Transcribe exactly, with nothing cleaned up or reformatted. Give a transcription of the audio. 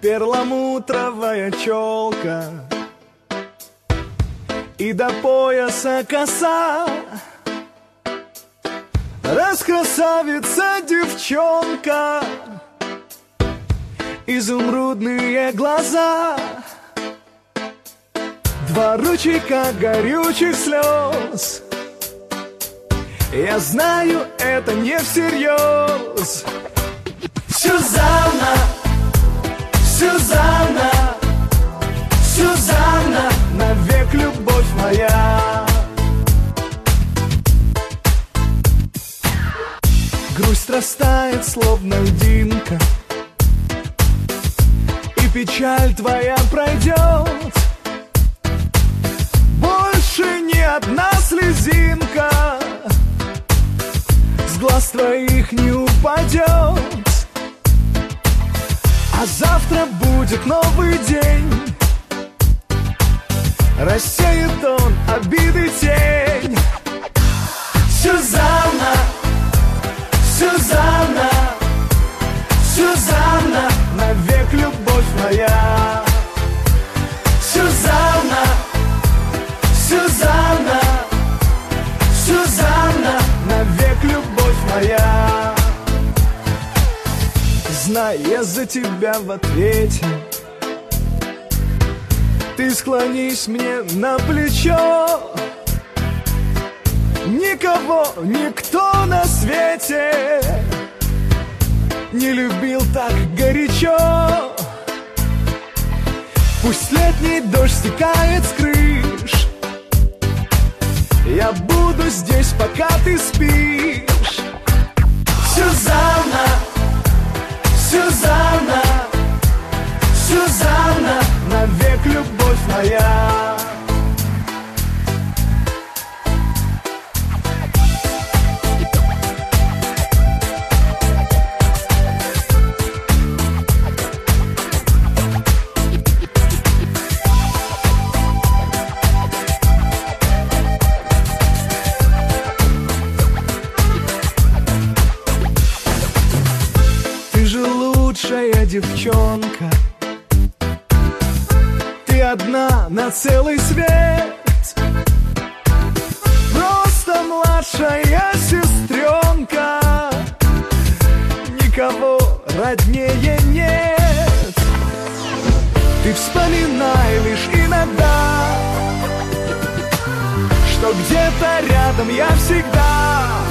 перламутровая челка и до пояса коса. Раскрасавица девчонка, изумрудные глаза, два ручейка горючих слез. Я знаю, это не всерьез. Сюзанна, Сюзанна, Сюзанна, навек любовь моя. Грусть растает, словно льдинка, и печаль твоя пройдет. Больше ни одна слезинка с глаз твоих не упадет. А завтра будет новый день, рассеет он обиды тень. Сюзанна, Сюзанна, Сюзанна, навек любовь моя. Сюзанна, Сюзанна, Сюзанна, навек любовь моя. Знай, я за тебя в ответе. Ты склонись мне на плечо. Никого, никто на свете не любил так горячо. Пусть летний дождь стекает с крыш, я буду здесь, пока ты спишь. Сюзанна, Сюзанна, Сюзанна, навек любовь моя. Лучшая девчонка, ты одна на целый свет. Просто младшая сестренка, никого роднее нет. Ты вспоминай лишь иногда, что где-то рядом я всегда.